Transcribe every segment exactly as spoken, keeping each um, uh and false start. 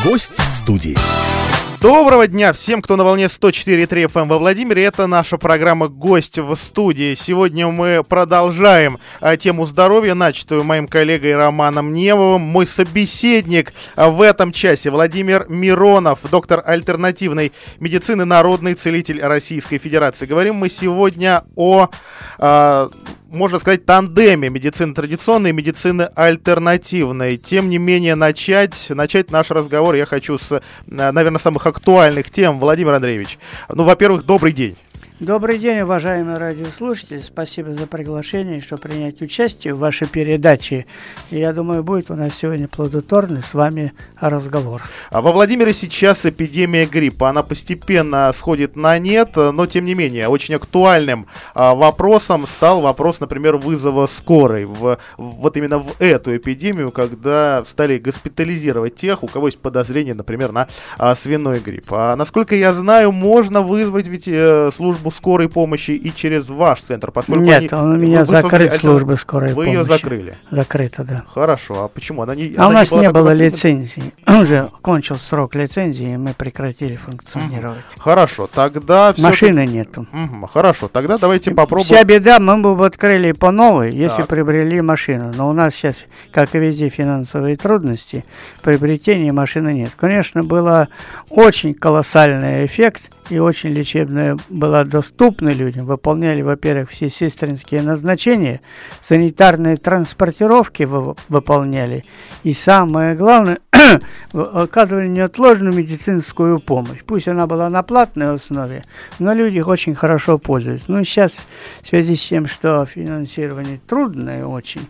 Гость студии. Доброго дня всем, кто на волне сто четыре и три эф эм во Владимире. Это наша программа «Гость в студии». Сегодня мы продолжаем а, тему здоровья, начатую моим коллегой Романом Немовым. Мой собеседник а, в этом часе Владимир Миронов, доктор альтернативной медицины, народный целитель Российской Федерации. Говорим мы сегодня о... А, можно сказать, тандеме медицины традиционной и медицины альтернативной. Тем не менее, начать, начать наш разговор я хочу с, наверное, самых актуальных тем. Владимир Андреевич, ну, во-первых, добрый день. Добрый день, уважаемые радиослушатели. Спасибо за приглашение, что принять участие в вашей передаче. И я думаю, будет у нас сегодня плодотворный с вами разговор. А во Владимире сейчас эпидемия гриппа. Она постепенно сходит на нет, но тем не менее очень актуальным а, вопросом стал вопрос, например, вызова скорой. В, вот именно в эту эпидемию, когда стали госпитализировать тех, у кого есть подозрение, например, на а, свиной грипп. А, насколько я знаю, можно вызвать ведь э, службу скорой помощи и через ваш центр, поскольку Нет, они, он у меня закрыт, альтер... служба скорой вы помощи. Вы ее закрыли? Закрыта, да. Хорошо, а почему? Она не, а она у нас не, не было лицензии. Уже кончил срок лицензии, и мы прекратили функционировать. Угу. Хорошо, тогда... Машины нету. Угу. Хорошо, тогда давайте попробуем... Вся беда, мы бы открыли по новой, если так. приобрели машину. Но у нас сейчас, как и везде, финансовые трудности. Приобретения машины нет. Конечно, был очень колоссальный эффект, и очень лечебная была доступна людям. Выполняли, во-первых, все сестринские назначения, санитарные транспортировки вы, выполняли. И самое главное, оказывали неотложную медицинскую помощь. Пусть она была на платной основе, но люди очень хорошо пользуются. Ну, сейчас в связи с тем, что финансирование трудное очень,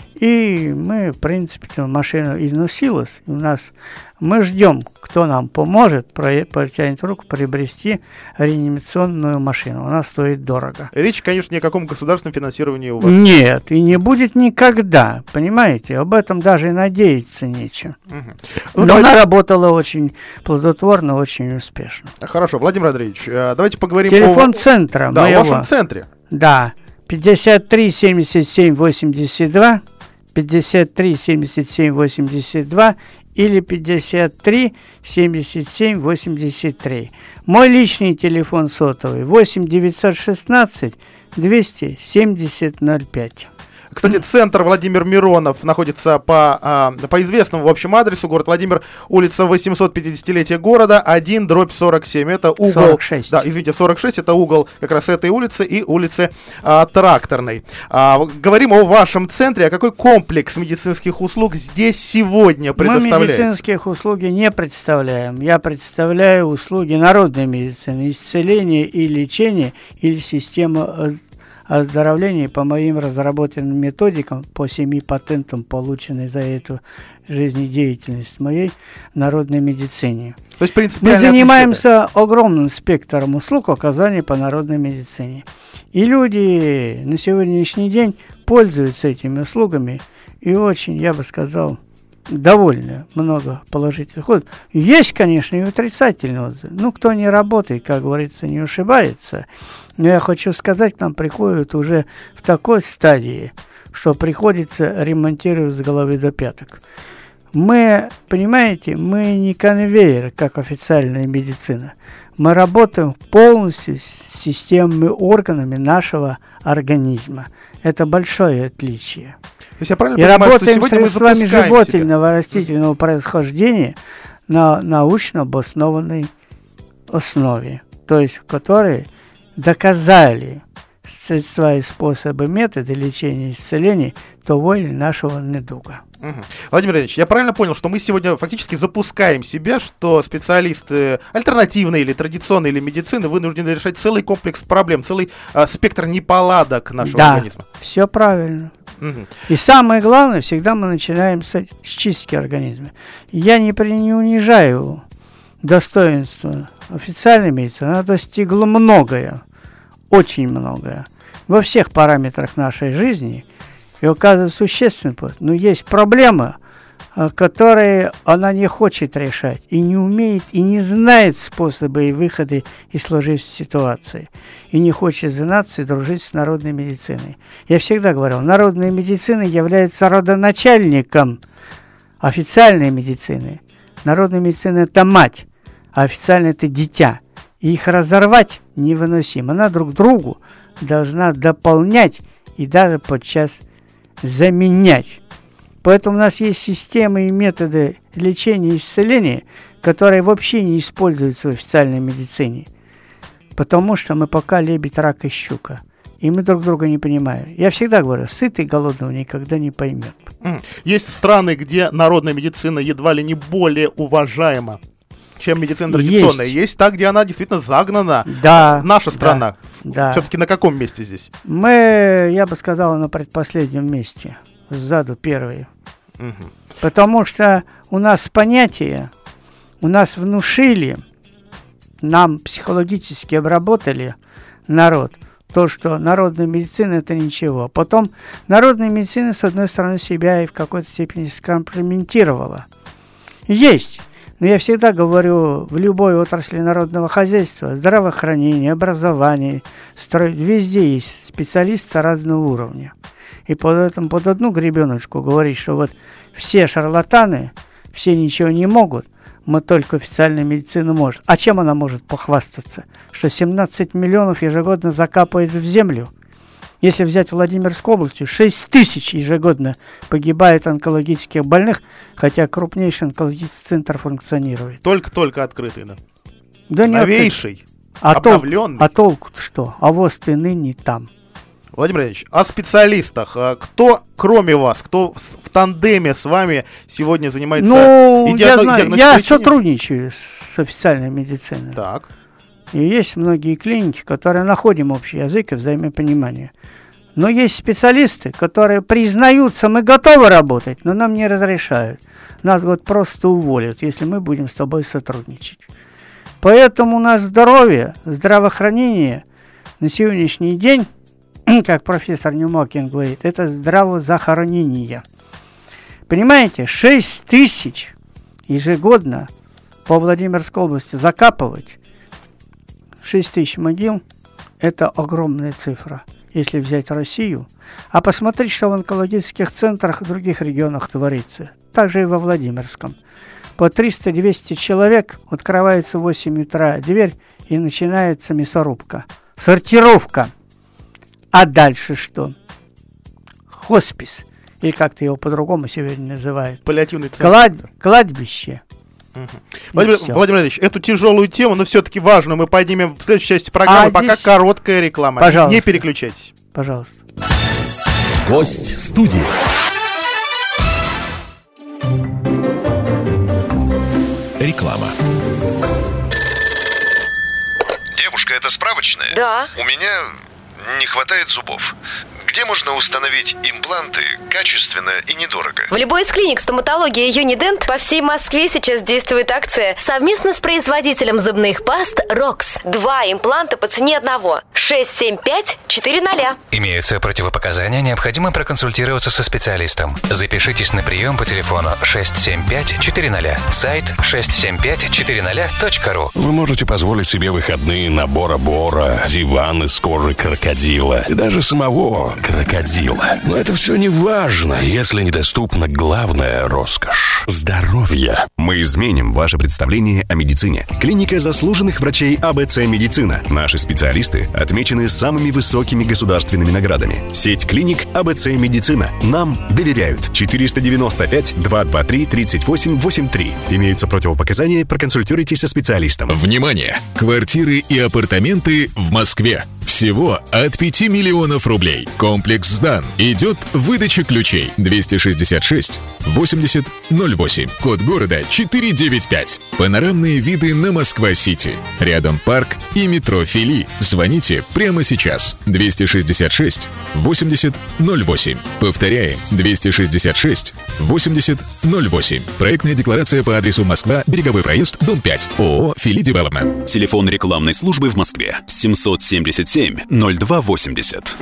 и мы, в принципе, машина износилась. У нас мы ждем, кто нам поможет, протянет руку, приобрести реанимационную машину. Она стоит дорого. Речь, конечно, ни о каком государственном финансировании у вас нет. И не будет никогда. Понимаете? Об этом даже и надеяться нечем. Угу. Ну, Но давайте... она работала очень плодотворно, очень успешно. Хорошо, Владимир Андреевич, давайте поговорим Телефон о... центра да, моего. в вашем центре. Да. пятьдесят три семьдесят семь восемьдесят два, пятьдесят три семьдесят семь восемьдесят два или пятьдесят три семьдесят семь восемьдесят три. Мой личный телефон сотовый восемь девятьсот шестнадцать двести семьдесят ноль пять. Кстати, центр Владимир Миронов находится по, а, по известному, в общем, адресу. Город Владимир, улица восемьсот пятидесятилетия города, один дробь сорок семь. Это угол... сорок шесть. Да, извините, сорок шесть. Это угол как раз этой улицы и улицы а, Тракторной. А, говорим о вашем центре. А какой комплекс медицинских услуг здесь сегодня предоставляется? Мы медицинских услуг не представляем. Я представляю услуги народной медицины, исцеление и лечение или система оздоровления по моим разработанным методикам, по семи патентам, полученным за эту жизнедеятельность моей народной медицине. То есть, в принципе, мы занимаемся огромным спектром услуг оказания по народной медицине. И люди на сегодняшний день пользуются этими услугами и очень, я бы сказал, довольно много положительных отзывов. Есть, конечно, и отрицательные отзывы. Ну, кто не работает, как говорится, не ушибается. Но я хочу сказать, к нам приходят уже в такой стадии, что приходится ремонтировать с головы до пяток. Мы, понимаете, мы не конвейер, как официальная медицина. Мы работаем полностью с системными органами нашего организма. Это большое отличие. То есть я правильно и понимаю, работаем что средствами животного растительного происхождения на научно обоснованной основе, то есть которые доказали средства и способы, методы лечения и исцеления того или нашего недуга. Угу. Владимир Ильич, я правильно понял, что мы сегодня фактически запускаем себя, что специалисты альтернативной или традиционной или медицины вынуждены решать целый комплекс проблем, целый а, спектр неполадок нашего да, организма? Да, все правильно. Угу. И самое главное, всегда мы начинаем с, с чистки организма. Я не, при, не унижаю достоинства официальной медицины, она достигла многое, очень многое, во всех параметрах нашей жизни и оказывает существенный вклад. Но есть проблемы, которые она не хочет решать, и не умеет, и не знает способы и выходы из сложившейся ситуации, и не хочет заниматься и дружить с народной медициной. Я всегда говорил, народная медицина является родоначальником официальной медицины, Народная медицина – это мать, а официально это дитя. И их разорвать невыносимо. Она друг другу должна дополнять и даже подчас заменять. Поэтому у нас есть системы и методы лечения и исцеления, которые вообще не используются в официальной медицине. Потому что мы пока лебедь, рак и щука. И мы друг друга не понимаем. Я всегда говорю, сытый голодного никогда не поймет. Есть страны, где народная медицина едва ли не более уважаема, чем медицина традиционная. Есть, Есть та, где она действительно загнана. Да. Наша страна. Да. Все-таки на каком месте здесь? Мы, я бы сказал, на предпоследнем месте. Сзаду первые. Угу. Потому что у нас понятие, у нас внушили, нам психологически обработали народ, то, что народная медицина – это ничего. Потом народная медицина, с одной стороны, себя и в какой-то степени скомпрометировала. Есть. Но я всегда говорю, в любой отрасли народного хозяйства, здравоохранения, образования, строй, везде есть специалисты разного уровня. И под, этому, под одну гребеночку говорить, что вот все шарлатаны, все ничего не могут, мы только официальная медицина может. А чем она может похвастаться? Что семнадцать миллионов ежегодно закапывает в землю. Если взять Владимирскую область, шесть тысяч ежегодно погибает онкологических больных, хотя крупнейший онкологический центр функционирует. Только-только открытый, да? Да новейший, а обновленный. Толк, а толку-то что? А воз ты ныне там. Владимир Ильич, о специалистах. Кто, кроме вас, кто в тандеме с вами сегодня занимается ну, и я, диагно- знаю, я сотрудничаю с официальной медициной. Так. И есть многие клиники, которые находим общий язык и взаимопонимание. Но есть специалисты, которые признаются, мы готовы работать, но нам не разрешают. Нас вот просто уволят, если мы будем с тобой сотрудничать. Поэтому наше здоровье, здравоохранение на сегодняшний день, как профессор Ньюмакин говорит, это здравозахоронение. Понимаете, шесть тысяч ежегодно по Владимирской области закапывать, шесть тысяч могил, это огромная цифра, если взять Россию. А посмотреть, что в онкологических центрах в других регионах творится. Также и во Владимирском. По триста-двести человек открывается в восемь утра дверь и начинается мясорубка. Сортировка. А дальше что? Хоспис. Или как-то его по-другому сегодня называют. Паллиативный центр. Клад... Кладбище. Угу. Владимир, Владимир Ильич, эту тяжелую тему, но все-таки важную, мы поднимем в следующей части программы. А пока здесь... короткая реклама. Пожалуйста. Не переключайтесь. Пожалуйста. Гость студии. Реклама. Девушка, это справочная? Да. У меня не хватает зубов. Где можно установить импланты качественно и недорого? В любой из клиник стоматологии Юнидент по всей Москве сейчас действует акция совместно с производителем зубных паст Рокс. Два импланта по цене одного. шесть семь пять четыре ноль. Имеются противопоказания, необходимо проконсультироваться со специалистом. Запишитесь на прием по телефону шесть семь пять четыре ноль. Сайт шесть семь пять четыре ноль точка ру. Вы можете позволить себе выходные на Бора-Бора, диван из кожи крокодила и даже самого крокодила. Но это все не важно, если недоступна главная роскошь – здоровье. Мы изменим ваше представление о медицине. Клиника заслуженных врачей АБЦ Медицина. Наши специалисты отмечены самыми высокими государственными наградами. Сеть клиник АБЦ Медицина. Нам доверяют. четыреста девяносто пять двести двадцать три тридцать восемь восемьдесят три. Имеются противопоказания, проконсультируйтесь со специалистом. Внимание! Квартиры и апартаменты в Москве. Всего от пяти миллионов рублей. Комплекс сдан. Идет выдача ключей. двести шестьдесят шесть восемьдесят ноль восемь. Код города четыреста девяносто пять. Панорамные виды на Москва-Сити. Рядом парк и метро Фили. Звоните прямо сейчас. двести шестьдесят шесть восемьдесят ноль восемь. Повторяем. двести шестьдесят шесть восемьдесят ноль восемь. Проектная декларация по адресу Москва, Береговой проезд, дом пять. ООО «Фили Девелопмент». Телефон рекламной службы в Москве. семьсот семьдесят семь ноль два восемьдесят.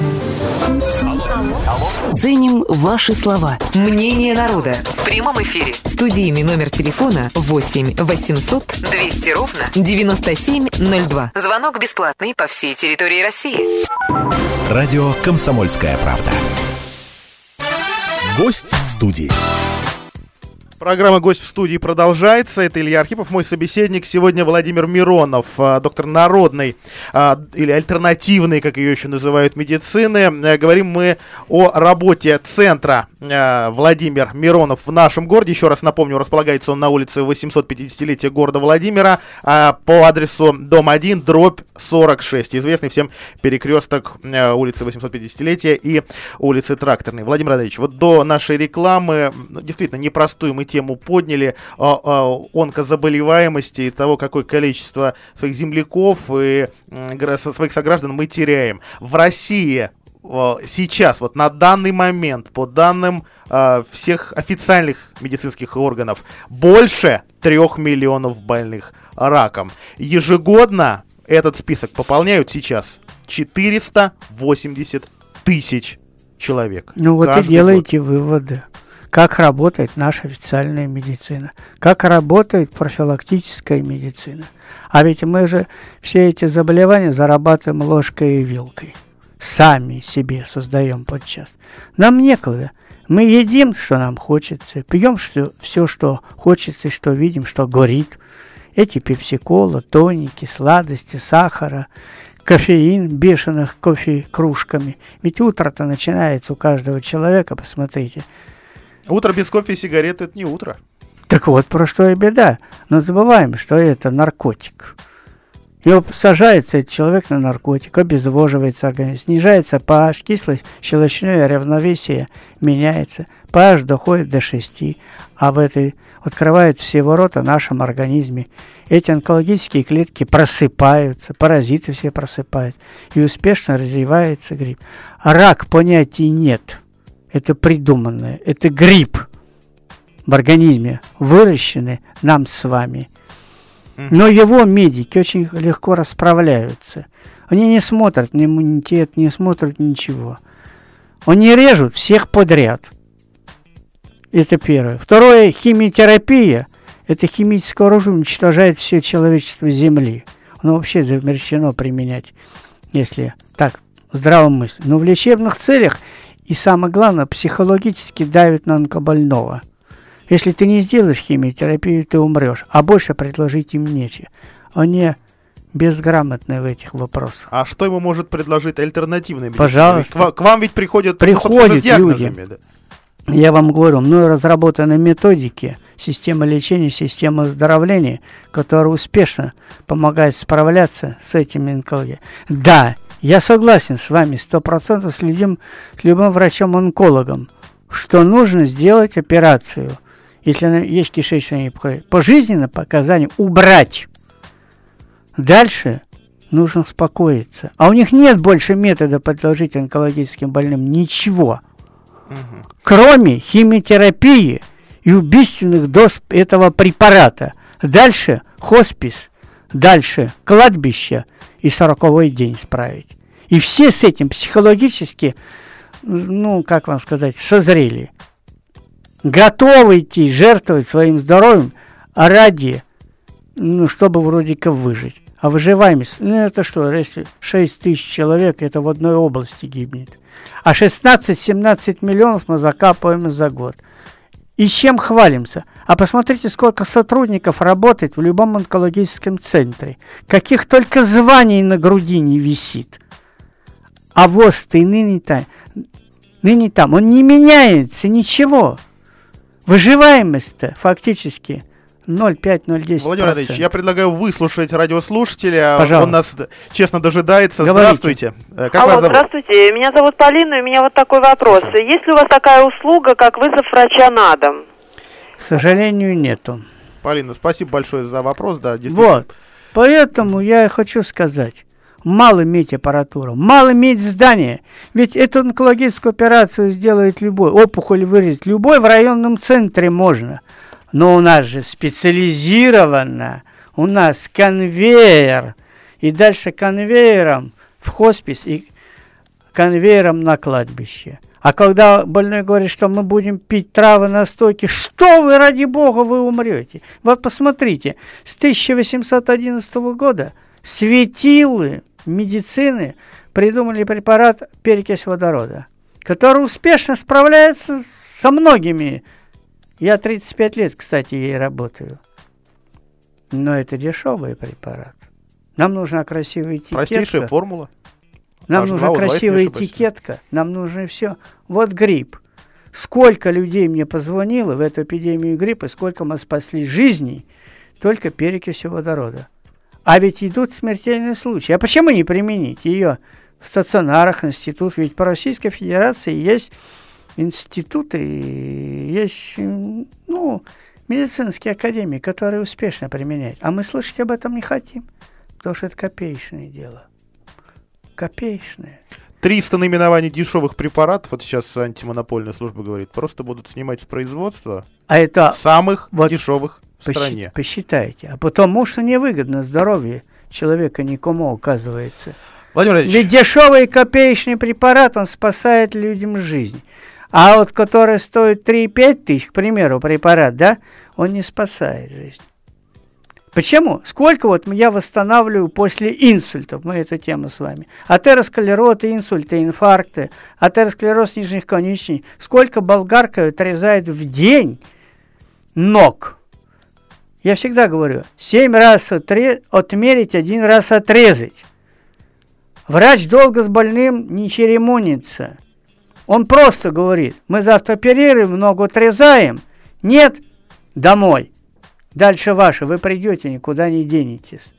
Ценим ваши слова. Мнение народа. В прямом эфире. Студийный номер телефона восемь восемьсот двести ровно девяносто семь ноль два. Звонок бесплатный по всей территории России. Радио «Комсомольская правда». Гость студии. Программа «Гость в студии» продолжается. Это Илья Архипов, мой собеседник. Сегодня Владимир Миронов, доктор народной или альтернативной, как ее еще называют, медицины. Говорим мы о работе центра Владимир Миронов в нашем городе. Еще раз напомню, располагается он на улице восемьсот пятидесятилетия города Владимира по адресу дом один, дробь сорок шесть. Известный всем перекресток улицы восемьсот пятидесятилетия и улицы Тракторной. Владимир Андреевич, вот до нашей рекламы действительно непростую мы тему подняли о, о онкозаболеваемости и того, какое количество своих земляков и э, своих сограждан мы теряем. В России э, сейчас, вот на данный момент, по данным э, всех официальных медицинских органов, больше трех миллионов больных раком. Ежегодно этот список пополняют сейчас четыреста восемьдесят тысяч человек. Ну вот и делаете год. Выводы. Как работает наша официальная медицина, как работает профилактическая медицина. А ведь мы же все эти заболевания зарабатываем ложкой и вилкой. Сами себе создаем подчас. Нам некогда. Мы едим, что нам хочется, пьем что, все, что хочется, что видим, что горит. Эти пепси-кола, тоники, сладости, сахара, кофеин, бешеных кофе кружками. Ведь утро-то начинается у каждого человека, посмотрите. Утро без кофе и сигарет – это не утро. Так вот, про что и беда. Но забываем, что это наркотик. И сажается этот человек на наркотик, обезвоживается организм, снижается pH, кисло-щелочное равновесие меняется, pH доходит до шести, а в этой открывают все ворота в нашем организме. Эти онкологические клетки просыпаются, паразиты все просыпают, и успешно развивается грипп. А рак понятий нет. Это придуманное, это грипп в организме, выращенный нам с вами. Но его медики очень легко расправляются. Они не смотрят на иммунитет, не смотрят ничего. Они режут всех подряд. Это первое. Второе, химиотерапия. Это химическое оружие уничтожает все человечество Земли. Оно вообще запрещено применять, если так, в здравом мысли. Но в лечебных целях и самое главное, психологически давит на онкобольного. Если ты не сделаешь химиотерапию, ты умрешь, а больше предложить им нечего. Они безграмотны в этих вопросах. А что ему может предложить альтернативная медицина? Пожалуйста. К, вам, к вам ведь приходят, приходят с диагнозами. Да? Я вам говорю, мною разработаны методики, система лечения, система оздоровления, которая успешно помогает справляться с этими онкологиями. Да, я согласен с вами сто процентов с любым, с любым врачом-онкологом, что нужно сделать операцию, если есть кишечная непроходимость. Пожизненно показания убрать. Дальше нужно успокоиться. А у них нет больше метода предложить онкологическим больным ничего, угу. кроме химиотерапии и убийственных доз этого препарата. Дальше хоспис, дальше кладбище и сороковой день справить. И все с этим психологически, ну, как вам сказать, созрели. Готовы идти, жертвовать своим здоровьем ради, ну, чтобы вроде как выжить. А выживаемость, ну, это что, если шесть тысяч человек, это в одной области гибнет. А шестнадцать-семнадцать миллионов мы закапываем за год. И чем хвалимся? А посмотрите, сколько сотрудников работает в любом онкологическом центре. Каких только званий на груди не висит. А ВОЗ-то и ныне там, ныне там, он не меняется, ничего. Выживаемость-то фактически ноль целых пять - ноль целых десять процентов. Владимир Андреевич, я предлагаю выслушать радиослушателя. Пожалуйста. Он нас честно дожидается. Говорите. Здравствуйте. Как Алло, вас зовут? здравствуйте. Меня зовут Полина, и у меня вот такой вопрос. Хорошо. Есть ли у вас такая услуга, как вызов врача на дом? К сожалению, нету. Полина, спасибо большое за вопрос. Да, действительно. Вот. Поэтому я и хочу сказать. Мало иметь аппаратуру, мало иметь здание. Ведь эту онкологическую операцию сделает любой, опухоль вырезать любой в районном центре можно. Но у нас же специализировано, у нас конвейер. И дальше конвейером в хоспис и конвейером на кладбище. А когда больной говорит, что мы будем пить травы, настойки, что вы, ради бога, вы умрете. Вот посмотрите, с тысяча восемьсот одиннадцатого года светилы медицины придумали препарат перекись водорода, который успешно справляется со многими Я тридцать пять лет, кстати, ей работаю. Но это дешевый препарат. Нам нужна красивая этикетка. Простейшая формула. Нам нужна красивая этикетка. Нам нужно все. Вот грипп. Сколько людей мне позвонило в эту эпидемию гриппа, сколько мы спасли жизней, только перекисью водорода. А ведь идут смертельные случаи. А почему не применить ее в стационарах, институтах? Ведь по Российской Федерации есть институты, есть, ну, медицинские академии, которые успешно применяют. А мы слышать об этом не хотим, потому что это копеечное дело. Копеечное. триста наименований дешевых препаратов, вот сейчас антимонопольная служба говорит, просто будут снимать с производства а это самых вот дешевых в посчит, стране. Посчитайте. А потому что невыгодно здоровье человека никому оказывается. Владимир Владимирович. Ведь дешевый копеечный препарат, он спасает людям жизнь. А вот который стоит три-пять тысяч, к примеру, препарат, да, он не спасает жизнь. Почему? Сколько вот я восстанавливаю после инсультов, мы эту тему с вами. Атеросклероз, инсульты, инфаркты, атеросклероз нижних конечностей. Сколько болгарка отрезает в день ног? Я всегда говорю, семь раз отре- отмерить, один раз отрезать. Врач долго с больным не церемонится. Он просто говорит, мы завтра оперируем, ногу отрезаем. Нет, домой. Дальше ваше, вы придете, никуда не денетесь.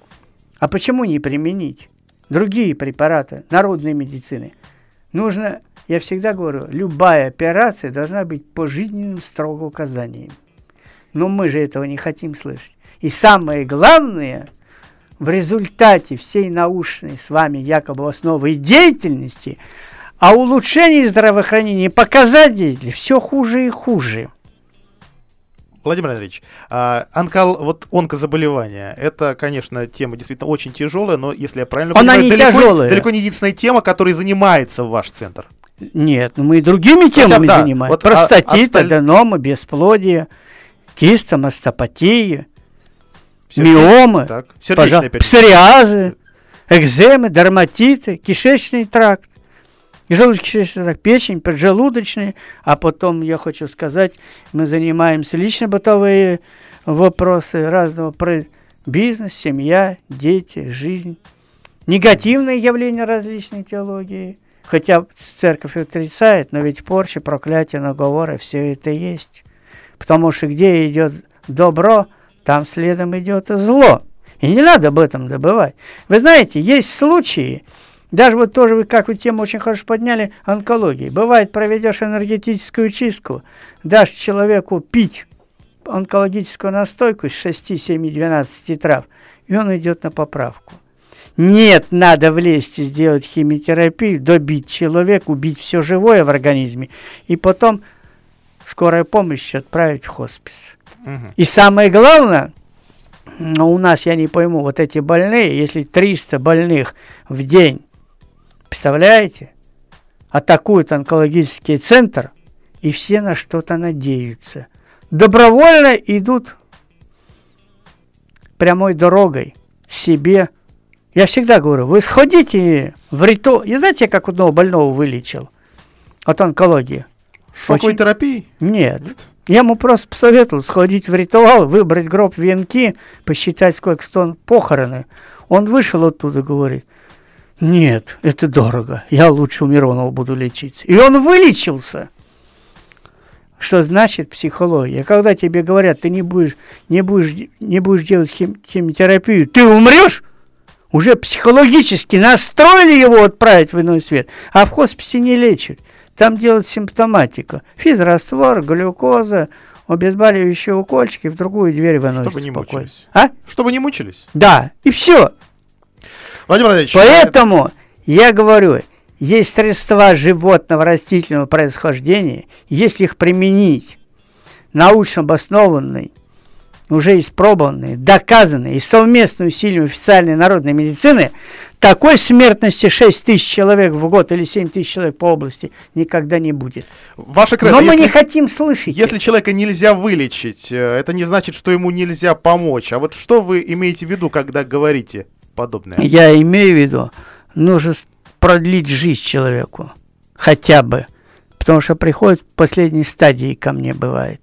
А почему не применить другие препараты народной медицины? Нужно, я всегда говорю, любая операция должна быть по жизненным строго указаниям. Но мы же этого не хотим слышать. И самое главное, в результате всей научной с вами якобы основы деятельности, а улучшение здравоохранения показателей все хуже и хуже. Владимир Андреевич, а, онкол, вот онкозаболевания, это, конечно, тема действительно очень тяжелая, но, если я правильно Она понимаю, не далеко, тяжелая. далеко не единственная тема, которой занимается ваш центр. Нет, ну мы и другими темами да, занимаемся. вот, Простатит, а, осталь... аденома, бесплодие, киста, мастопатия, Все миомы, так. Сердечная пожа... псориазы, экземы, дерматиты, кишечный тракт, желудочно-кишечный тракт, печень, поджелудочные. А потом, я хочу сказать, мы занимаемся лично бытовые вопросы разного про бизнес, семья, дети, жизнь. Негативные явления различной теологии. Хотя церковь отрицает, но ведь порча, проклятие, наговоры, все это есть. Потому что где идет добро, там следом идет и зло. И не надо об этом забывать. Вы знаете, есть случаи, даже вот тоже вы, как вы тему очень хорошо подняли, онкологии. Бывает, проведешь энергетическую чистку, дашь человеку пить онкологическую настойку из шести, семи, двенадцати трав, и он идет на поправку. Нет, надо влезть и сделать химиотерапию, добить человека, убить все живое в организме, и потом скорая помощь отправить в хоспис. Угу. И самое главное, у нас, я не пойму, вот эти больные, если триста больных в день, представляете, атакуют онкологический центр, и все на что-то надеются. Добровольно идут прямой дорогой себе. Я всегда говорю, вы сходите в ритуал. И знаете, как одного больного вылечил от онкологии? Шоковой Очень... терапией? Нет. Я ему просто посоветовал сходить в ритуал, выбрать гроб венки, посчитать, сколько стоит похороны. Он вышел оттуда и говорит, нет, это дорого, я лучше у Миронова буду лечиться. И он вылечился. Что значит психология? Когда тебе говорят, ты не будешь, не будешь, не будешь делать хим- химиотерапию, ты умрешь, уже психологически настроили его отправить в иной свет, а в хосписе не лечат. Там делают симптоматику. Физраствор, глюкоза, обезболивающие укольчики, в другую дверь выносят. Чтобы не спокойно. мучились. А? Чтобы не мучились. Да, и все. Владимир Владимирович. Поэтому я говорю, есть средства животного, растительного происхождения, если их применить научно обоснованные, уже испробованные, доказанные и совместно усилием официальной народной медицины, такой смертности шесть тысяч человек в год или семь тысяч человек по области никогда не будет. Ваше кредо, Но мы если, не хотим слышать. Если человека нельзя вылечить, это не значит, что ему нельзя помочь. А вот что вы имеете в виду, когда говорите подобное? Я имею в виду, нужно продлить жизнь человеку. Хотя бы. Потому что приходит в последней стадии ко мне бывает.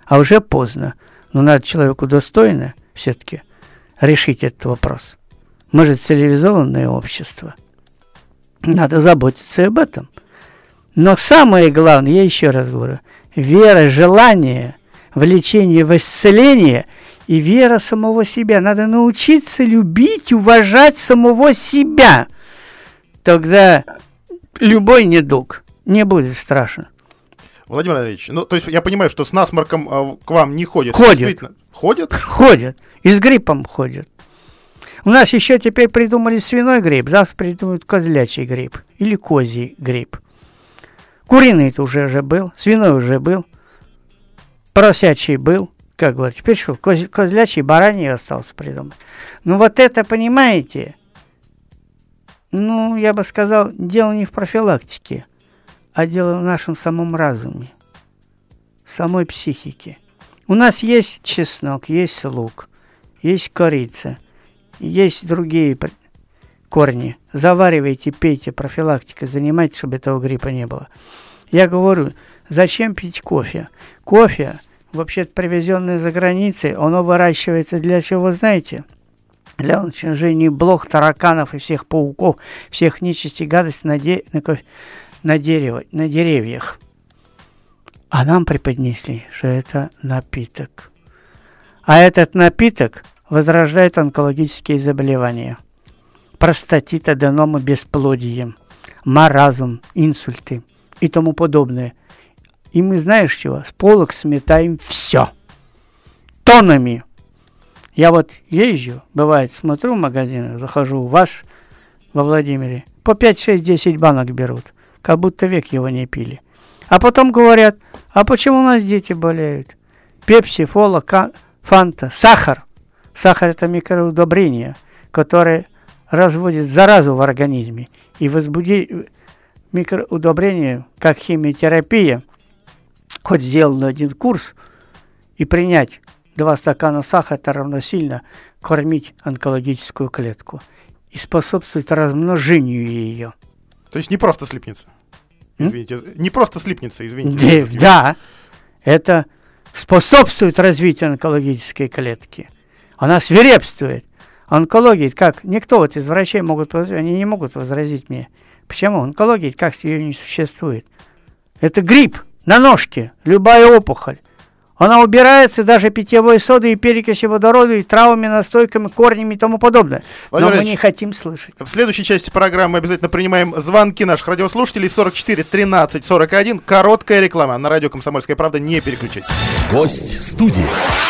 а уже поздно. Но надо человеку достойно все-таки решить этот вопрос. Мы же цивилизованное общество. Надо заботиться и об этом. Но самое главное, я еще раз говорю, вера, желание, влечение в исцеление и вера самого себя. Надо научиться любить, уважать самого себя. Тогда любой недуг не будет страшен. Владимир Андреевич, ну, то есть я понимаю, что с насморком э, к вам не ходят. Ходят. Ходят? Ходят. И с гриппом ходят. У нас еще теперь придумали свиной грипп, завтра придумают козлячий грипп или козий грипп. Куриный-то уже, уже был, свиной уже был, поросячий был, как говорят. Теперь что, коз, козлячий, бараний остался придумать. Ну вот это, понимаете, ну, я бы сказал, дело не в профилактике, а дело в нашем самом разуме, самой психике. У нас есть чеснок, есть лук, есть корица, есть другие корни. Заваривайте, пейте, профилактикой занимайтесь, чтобы этого гриппа не было. Я говорю, зачем пить кофе? Кофе, вообще-то привезенный за границей, оно выращивается для чего, знаете? Для уничтожения блох, тараканов и всех пауков, всех нечисти, гадостей на, де- на, кофе, на, дерево, на деревьях. А нам преподнесли, что это напиток. А этот напиток возрождает онкологические заболевания. Простатит, аденомы, бесплодие, маразм, инсульты и тому подобное. И мы, знаешь чего, с полок сметаем все. Тоннами. Я вот езжу, бывает, смотрю в магазинах, захожу у вас во Владимире, по пять, шесть, десять банок берут, как будто век его не пили. А потом говорят, а почему у нас дети болеют? Пепси, фола, фанта, сахар. Сахар – это микроудобрение, которое разводит заразу в организме. И возбудить микроудобрение, как химиотерапия, хоть сделать один курс и принять два стакана сахара, это равносильно кормить онкологическую клетку и способствует размножению ее. То есть не просто слипнется? Извините, М? не просто слипнется, извините. Да, да, это способствует развитию онкологической клетки. Она свирепствует. Онкология, как? Никто вот из врачей могут, они не могут возразить мне. Почему? Онкология, как ее не существует. Это грипп на ножке, любая опухоль. Она убирается даже питьевой содой и перекисью водорода, и травами, настойками, корнями и тому подобное. Но мы не хотим слышать. В следующей части программы обязательно принимаем звонки наших радиослушателей. сорок четыре тринадцать сорок один. Короткая реклама. На радио «Комсомольская правда». Не переключайтесь. Гость студии.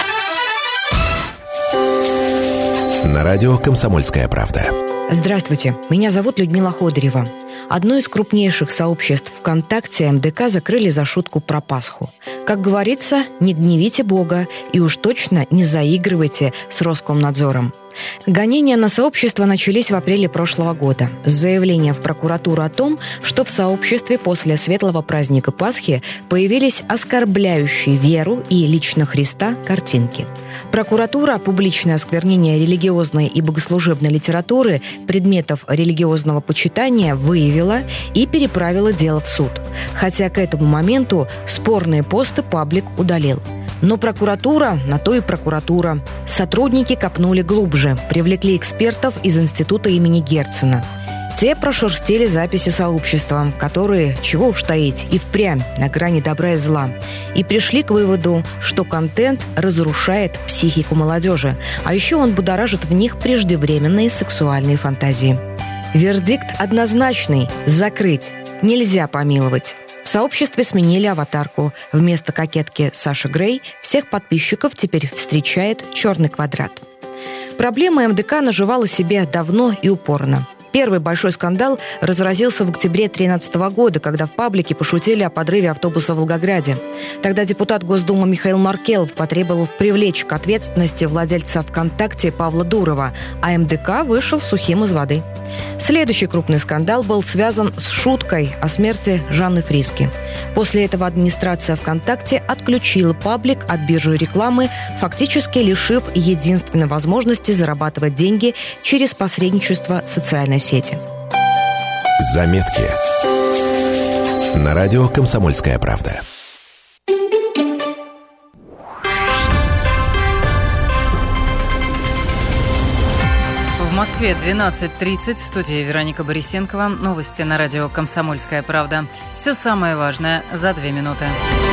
На радио «Комсомольская правда». Здравствуйте, меня зовут Людмила Ходырева. Одно из крупнейших сообществ ВКонтакте эм дэ ка закрыли за шутку про Пасху. Как говорится, не гневите Бога и уж точно не заигрывайте с Роскомнадзором. Гонения на сообщество начались в апреле прошлого года с заявления в прокуратуру о том, что в сообществе после светлого праздника Пасхи появились оскорбляющие веру и лично Христа картинки. Прокуратура публичное осквернение религиозной и богослужебной литературы, предметов религиозного почитания выявила и переправила дело в суд. Хотя к этому моменту спорные посты паблик удалил. Но прокуратура, на то и прокуратура. Сотрудники копнули глубже, привлекли экспертов из института имени Герцена. Те прошерстили записи сообщества, которые, чего уж таить, и впрямь на грани добра и зла. И пришли к выводу, что контент разрушает психику молодежи, а еще он будоражит в них преждевременные сексуальные фантазии. Вердикт однозначный – закрыть, нельзя помиловать. В сообществе сменили аватарку. Вместо кокетки Саши Грей всех подписчиков теперь встречает черный квадрат. Проблема эм дэ ка наживала себе давно и упорно. Первый большой скандал разразился в октябре две тысячи тринадцатого года, когда в паблике пошутили о подрыве автобуса в Волгограде. Тогда депутат Госдумы Михаил Маркелов потребовал привлечь к ответственности владельца ВКонтакте Павла Дурова, а эм дэ ка вышел сухим из воды. Следующий крупный скандал был связан с шуткой о смерти Жанны Фриске. После этого администрация ВКонтакте отключила паблик от биржи рекламы, фактически лишив единственной возможности зарабатывать деньги через посредничество социальной сети. Заметки. На радио «Комсомольская правда». Москве двенадцать тридцать, в студии Вероника Борисенкова. Новости на радио «Комсомольская правда». Все самое важное за две минуты.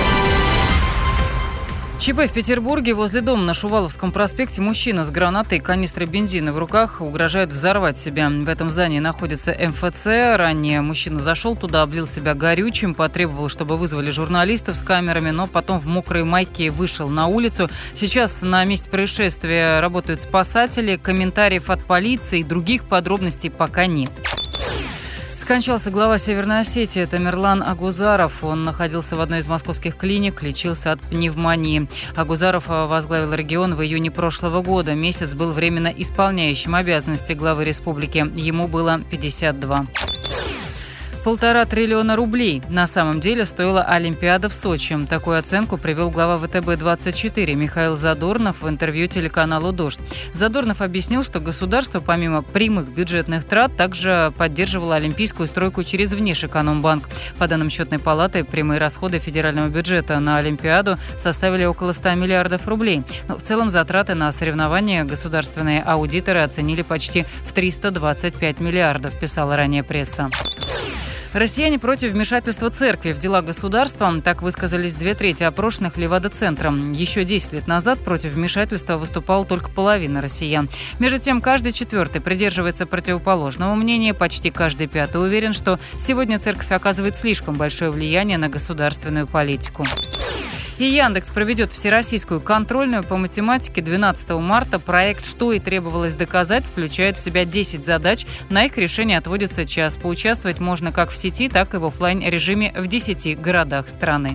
ЧП в Петербурге. Возле дома на Шуваловском проспекте мужчина с гранатой и канистрой бензина в руках угрожает взорвать себя. В этом здании находится эм эф цэ. Ранее мужчина зашел туда, облил себя горючим, потребовал, чтобы вызвали журналистов с камерами, но потом в мокрой майке вышел на улицу. Сейчас на месте происшествия работают спасатели. Комментариев от полиции и других подробностей пока нет. Скончался глава Северной Осетии Тамерлан Агузаров. Он находился в одной из московских клиник, лечился от пневмонии. Агузаров возглавил регион в июне прошлого года. Месяц был временно исполняющим обязанности главы республики. Ему было пятьдесят два. Полтора триллиона рублей на самом деле стоила Олимпиада в Сочи. Такую оценку привел глава вэ тэ бэ двадцать четыре Михаил Задорнов в интервью телеканалу «Дождь». Задорнов объяснил, что государство помимо прямых бюджетных трат также поддерживало олимпийскую стройку через Внешэкономбанк. По данным счетной палаты, прямые расходы федерального бюджета на Олимпиаду составили около ста миллиардов рублей. Но в целом затраты на соревнования государственные аудиторы оценили почти в триста двадцать пять миллиардов, писала ранее пресса. Россияне против вмешательства церкви в дела государства. Так высказались две трети опрошенных Левада-центром. Еще десять лет назад против вмешательства выступала только половина россиян. Между тем, каждый четвертый придерживается противоположного мнения. Почти каждый пятый уверен, что сегодня церковь оказывает слишком большое влияние на государственную политику. И Яндекс проведет всероссийскую контрольную по математике двенадцатого марта. Проект «Что и требовалось доказать» включает в себя десять задач. На их решение отводится час. Поучаствовать можно как в сети, так и в офлайн-режиме в десяти городах страны.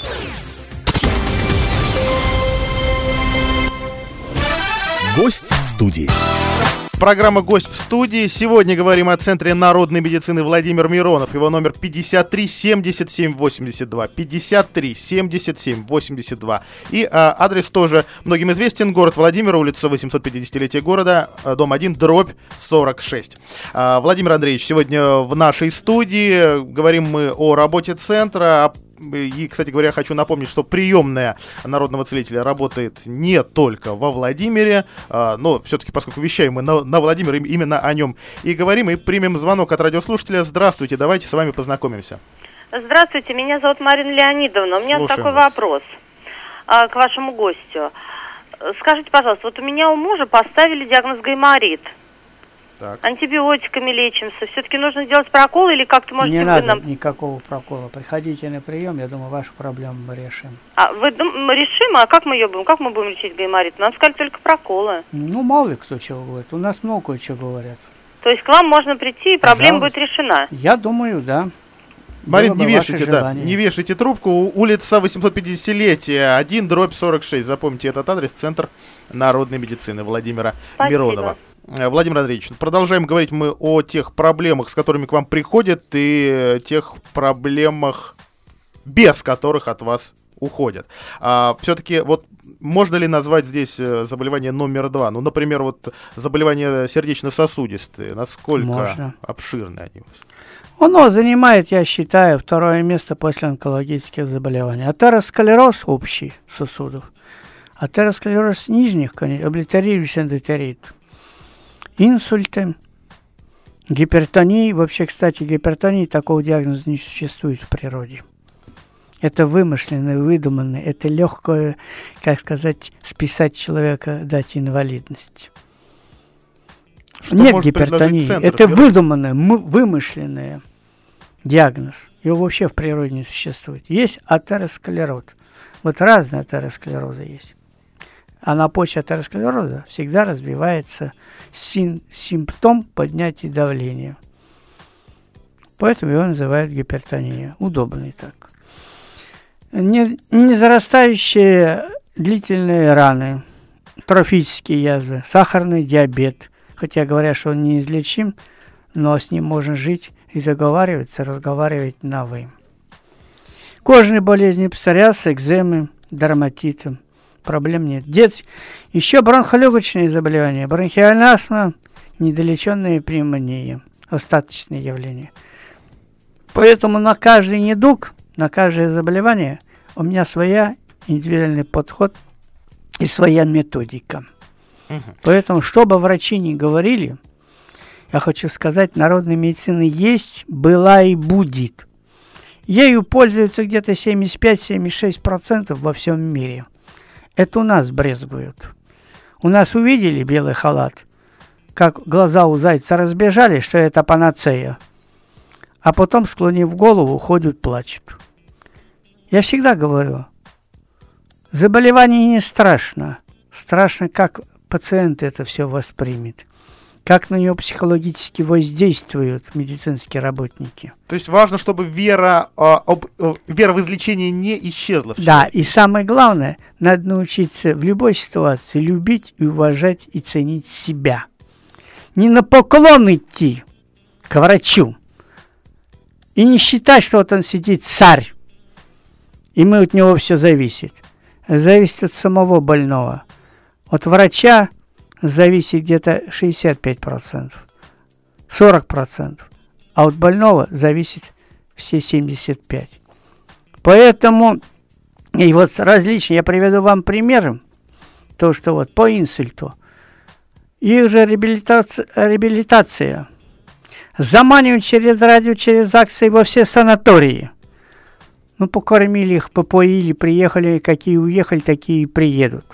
Гость студии. Программа «Гость в студии». Сегодня говорим о Центре народной медицины Владимир Миронов. Его номер пятьдесят три семьдесят семь восемьдесят два. пятьдесят три семьдесят семь восемьдесят два. И а, адрес тоже многим известен. Город Владимир, улица восьмисотпятидесятилетия города, дом один, дробь сорок шесть. А, Владимир Андреевич, сегодня в нашей студии. Говорим мы о работе центра. И, кстати говоря, хочу напомнить, что приемная народного целителя работает не только во Владимире, но все-таки, поскольку вещаем мы на, на Владимир, именно о нем и говорим, и примем звонок от радиослушателя. Здравствуйте, давайте с вами познакомимся. Здравствуйте, меня зовут Марина Леонидовна. У меня Слушаем такой вас. вопрос а, к вашему гостю. Скажите, пожалуйста, вот у меня у мужа поставили диагноз гайморит. Так. Антибиотиками лечимся. Все-таки нужно сделать прокол или как-то можете... Не надо нам... никакого прокола. Приходите на прием, я думаю, вашу проблему мы решим. А вы дум... решим? А как мы ее будем? Как мы будем лечить гайморит? Нам сказали только проколы. Ну, мало ли кто чего говорит. У нас много чего говорят. То есть к вам можно прийти, и проблема будет решена? Я думаю, да. Марин, не вешайте, да, не вешайте трубку. Улица восьмисотпятидесятилетия, один, дробь сорок шесть. Запомните этот адрес, Центр народной медицины Владимира Спасибо. Миронова. Владимир Андреевич, продолжаем говорить мы о тех проблемах, с которыми к вам приходят, и тех проблемах, без которых от вас уходят. А, все-таки вот можно ли назвать здесь заболевание номер два? Ну, например, вот заболевания сердечно-сосудистые. Насколько можно. Обширны они? Оно занимает, я считаю, второе место после онкологических заболеваний. Атеросклероз общий сосудов, атеросклероз нижних, облитерирующий эндотерит, инсульты, гипертонии. Вообще, кстати, гипертонии такого диагноза не существует в природе. Это вымышленное, выдуманное, это легкое, как сказать, списать человека, дать инвалидность. Что Нет гипертонии, центр, это вер... выдуманное, вымышленное диагноз. Его вообще в природе не существует. Есть атеросклероз. Вот разные атеросклерозы есть. А на почве атеросклероза всегда развивается син- симптом поднятия давления. Поэтому его называют гипертония. Удобно и так. Не, не зарастающие длительные раны, трофические язвы, сахарный диабет. Хотя говорят, что он неизлечим, но с ним можно жить и договариваться, разговаривать на «вы». Кожные болезни, псориаз, экземы, дерматиты. Проблем нет. Детские. Еще бронхолегочные заболевания, бронхиальная астма, недолеченная пневмония, остаточные явления. Поэтому на каждый недуг, на каждое заболевание у меня своя индивидуальный подход и своя методика. Угу. Поэтому, что бы врачи ни говорили, я хочу сказать, народная медицина есть, была и будет. Ею пользуются где-то семьдесят пять - семьдесят шесть процентов во всем мире. Это у нас брезгуют. У нас увидели белый халат, как глаза у зайца разбежали, что это панацея. А потом, склонив голову, ходят, плачут. Я всегда говорю, заболевание не страшно. Страшно, как пациент это все воспримет. Как на него психологически воздействуют медицинские работники. То есть важно, чтобы вера, э, об, э, вера в излечение не исчезла в человеке. Да, и самое главное, надо научиться в любой ситуации любить и уважать и ценить себя. Не на поклон идти к врачу. И не считать, что вот он сидит царь, и мы от него все зависит. Зависит от самого больного. От врача зависит где-то шестьдесят пять процентов, сорок процентов, а от больного зависит все семьдесят пять процентов. Поэтому, и вот различные, я приведу вам примеры, то, что вот по инсульту, их же реабилитация, реабилитация заманивают через радио, через акции во все санатории. Ну, покормили их, попоили, приехали, какие уехали, такие и приедут.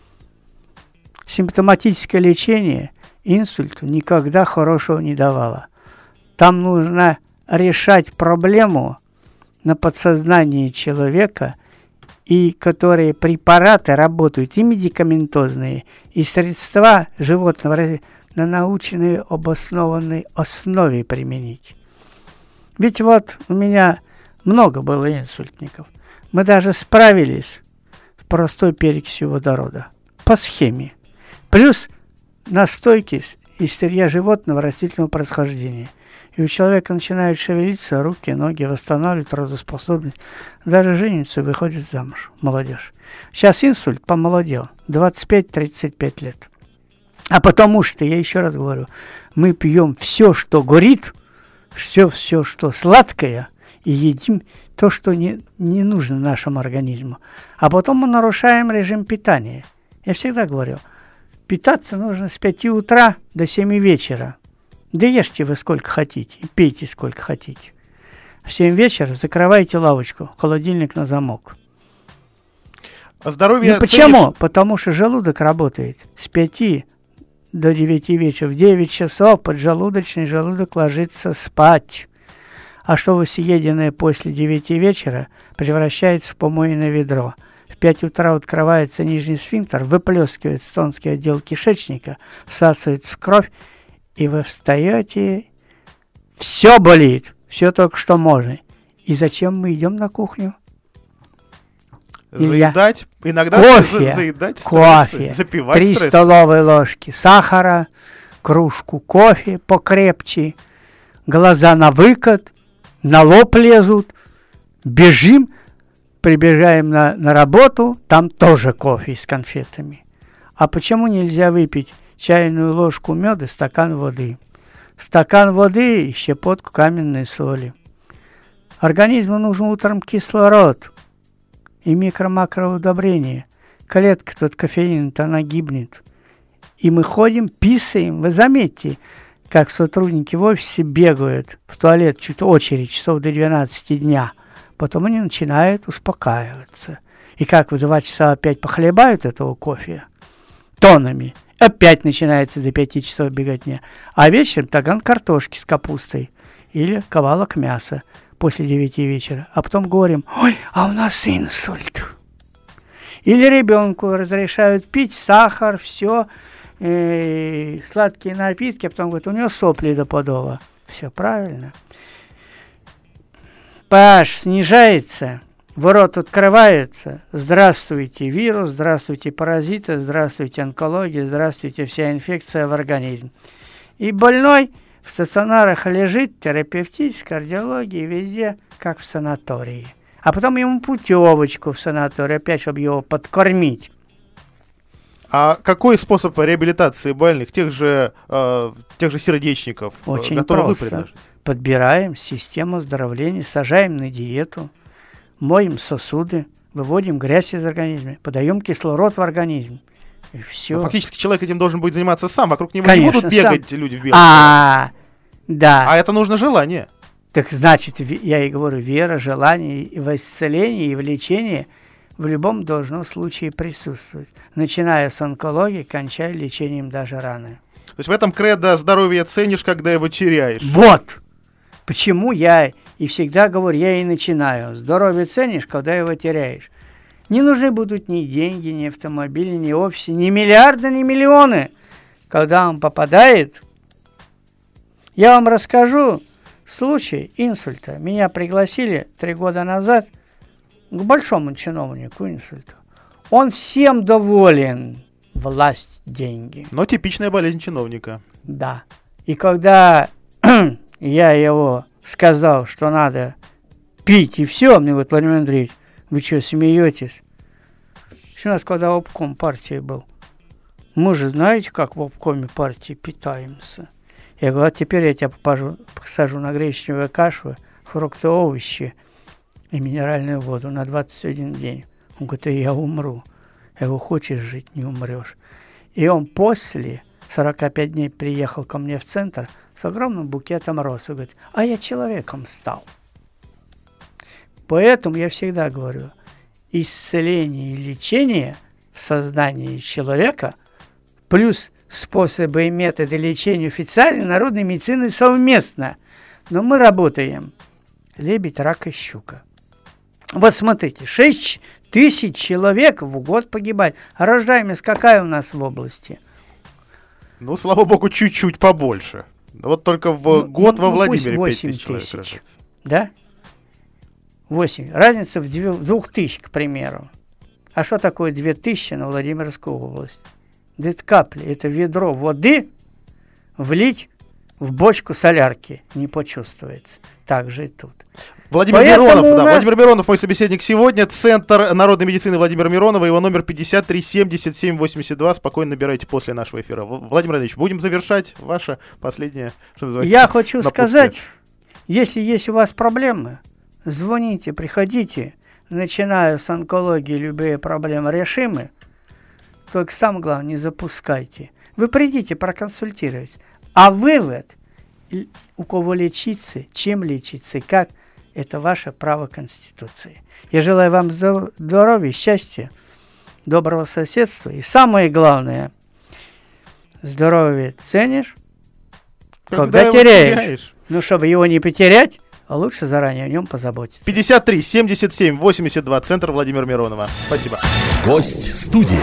Симптоматическое лечение инсульту никогда хорошего не давало. Там нужно решать проблему на подсознании человека, и которые препараты работают, и медикаментозные, и средства животного развития на научной обоснованной основе применить. Ведь вот у меня много было инсультников. Мы даже справились с простой перекисью водорода по схеме. Плюс настойки из сырья животного растительного происхождения. И у человека начинают шевелиться руки, ноги, восстанавливать трудоспособность. Даже женится, выходит замуж. Молодежь. Сейчас инсульт помолодел. двадцать пять - тридцать пять лет. А потому что, я еще раз говорю, мы пьем все, что горит, все, все, что сладкое, и едим то, что не, не нужно нашему организму. А потом мы нарушаем режим питания. Я всегда говорю, питаться нужно с пяти утра до семи вечера. Да ешьте вы сколько хотите, и пейте сколько хотите. В семь вечера закрывайте лавочку, холодильник на замок. А здоровье ну, почему? Ценишь? Потому что желудок работает с пяти до девяти вечера. В девять часов поджелудочный желудок ложится спать. А что вы съеденное после девяти вечера превращается в помойное ведро. В пять утра открывается нижний сфинктер, выплескивает стонский отдел кишечника, всасывается кровь, и вы встаете, все болит, все только что можно. И зачем мы идем на кухню? Заедать, иногда кофе, заедать стрессы, кофе, запивать три стресс. столовые ложки сахара, кружку кофе покрепче, глаза на выкат, на лоб лезут, бежим, прибегаем на, на работу, там тоже кофе с конфетами. А почему нельзя выпить чайную ложку меда, стакан воды? Стакан воды и щепотку каменной соли. Организму нужен утром кислород и микро-макроудобрения. Клетка тут кофеин-то она гибнет. И мы ходим, писаем. Вы заметьте, как сотрудники в офисе бегают в туалет чуть очередь часов до двенадцати дня. Потом они начинают успокаиваться. И как в два часа опять похлебают этого кофе тоннами, опять начинается до пяти часов беготня. А вечером таган картошки с капустой или ковалок мяса после девяти вечера. А потом говорим, ой, а у нас инсульт. Или ребенку разрешают пить сахар, все, э, сладкие напитки, а потом говорят, у него сопли до подола. Все правильно. pH снижается, ворот открываются. Здравствуйте вирус, здравствуйте паразиты, здравствуйте онкология, здравствуйте вся инфекция в организме. И больной в стационарах лежит, терапевтической кардиологии, везде, как в санатории. А потом ему путевочку в санаторий, опять, чтобы его подкормить. А какой способ реабилитации больных, тех же, э, тех же сердечников, Очень готовы просто. вы предложить? Подбираем систему оздоровления, сажаем на диету, моем сосуды, выводим грязь из организма, подаем кислород в организм. И все. Но фактически человек этим должен будет заниматься сам, вокруг него Конечно, не будут бегать сам. люди в белом. А, да. А это нужно желание. Так значит, я и говорю, вера, желание и в исцелении, и в лечении в любом должном случае присутствовать. Начиная с онкологии, кончая лечением даже раны. То есть в этом кредо здоровье ценишь, когда его теряешь. Вот! Почему я и всегда говорю, я и начинаю. Здоровье ценишь, когда его теряешь. Не нужны будут ни деньги, ни автомобили, ни офисы, ни миллиарды, ни миллионы. Когда он попадает, я вам расскажу случай инсульта. Меня пригласили три года назад к большому чиновнику инсульта. Он всем доволен. Власть, деньги. Но типичная болезнь чиновника. Да. И когда я его сказал, что надо пить и все, мне говорит, Владимир Андреевич, вы что, смеетесь? Еще у нас, когда обком партии был, мы же знаете, как в обкоме партии питаемся. Я говорю, а теперь я тебя попажу, посажу на гречневую кашу, фрукты, овощи и минеральную воду на двадцать один день. Он говорит, и я умру. Я говорю, хочешь жить, не умрешь. И он после сорока пяти дней приехал ко мне в центр с огромным букетом роз. И говорит, а я человеком стал. Поэтому я всегда говорю, исцеление и лечение в сознании человека плюс способы и методы лечения официальной народной медицины совместно. Но мы работаем. Лебедь, рак и щука. Вот смотрите, шесть тысяч человек в год погибает. А рождаемость какая у нас в области? Ну, слава богу, чуть-чуть побольше. Вот только в ну, год ну, во Владимире пять тысяч человек. Да? восемь. Разница в двух тысяч, к примеру. А что такое две тысячи на Владимирскую область? Да это капли. Это ведро воды влить в бочку солярки. Не почувствуется. Так же и тут. Владимир Поэтому Миронов, да, нас... Владимир Миронов, мой собеседник сегодня. Центр народной медицины Владимира Миронова. Его номер пятьдесят три семьдесят семь восемьдесят два. Спокойно набирайте после нашего эфира. Владимир Ильич, будем завершать ваше последнее, что называется, Я хочу напутствие. сказать, если есть у вас проблемы, звоните, приходите. Начиная с онкологии, любые проблемы решимы. Только самое главное, не запускайте. Вы придите проконсультировать. А вывод, у кого лечиться, чем лечиться и как, это ваше право Конституции. Я желаю вам здоровья, счастья, доброго соседства. И самое главное, здоровье ценишь, когда, когда теряешь. теряешь. Ну, чтобы его не потерять, а лучше заранее о нем позаботиться. пятьдесят три семьдесят семь восемьдесят два. Центр Владимира Миронова. Спасибо. Гость студии.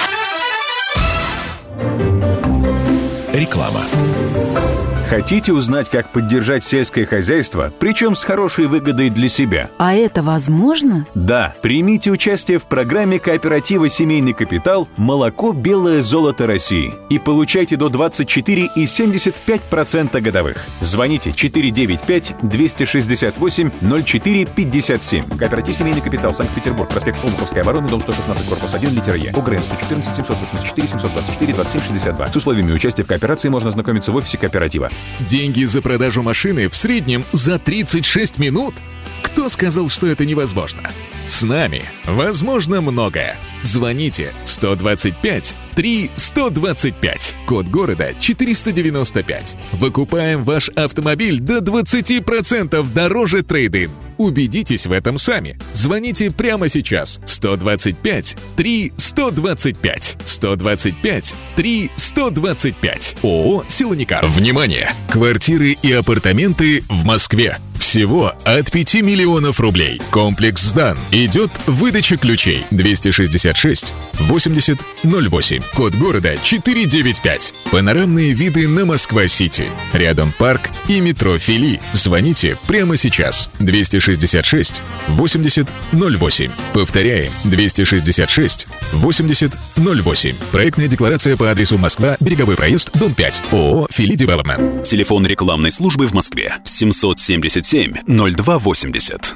Реклама. Хотите узнать, как поддержать сельское хозяйство, причем с хорошей выгодой для себя? А это возможно? Да. Примите участие в программе кооператива «Семейный капитал. Молоко. Белое золото России» и получайте до двадцать четыре целых семьдесят пять сотых процента годовых. Звоните четыре девять пять двести шестьдесят восемь ноль четыре пятьдесят семь. Кооператив «Семейный капитал», Санкт-Петербург, проспект Олуховской обороны, дом сто шестнадцать, корпус один, литера Е. ОГРН сто четырнадцать семьсот восемьдесят четыре семьсот двадцать четыре двадцать семь шестьдесят два. С условиями участия в кооперации можно ознакомиться в офисе кооператива. Деньги за продажу машины в среднем за тридцать шесть минут? Кто сказал, что это невозможно? С нами возможно многое. Звоните сто двадцать пять три сто двадцать пять. Код города четыреста девяносто пять. Выкупаем ваш автомобиль до двадцать процентов дороже трейд-ин. Убедитесь в этом сами. Звоните прямо сейчас. сто двадцать пять три сто двадцать пять. сто двадцать пять три сто двадцать пять. ООО «Силоникар». Внимание! Квартиры и апартаменты в Москве. Всего от пяти миллионов рублей. Комплекс сдан. Идет выдача ключей. двести шестьдесят шесть восемьдесят ноль восемь. Код города четыреста девяносто пять. Панорамные виды на Москва-Сити. Рядом парк и метро Фили. Звоните прямо сейчас. двести шестьдесят шесть восемьдесят ноль восемь. Повторяем. двести шестьдесят шесть восемьдесят ноль восемь. Проектная декларация по адресу Москва, Береговой проезд, дом пять. ООО «Фили Девелопмент». Телефон рекламной службы в Москве. семьсот семьдесят семь ноль два восемьдесят.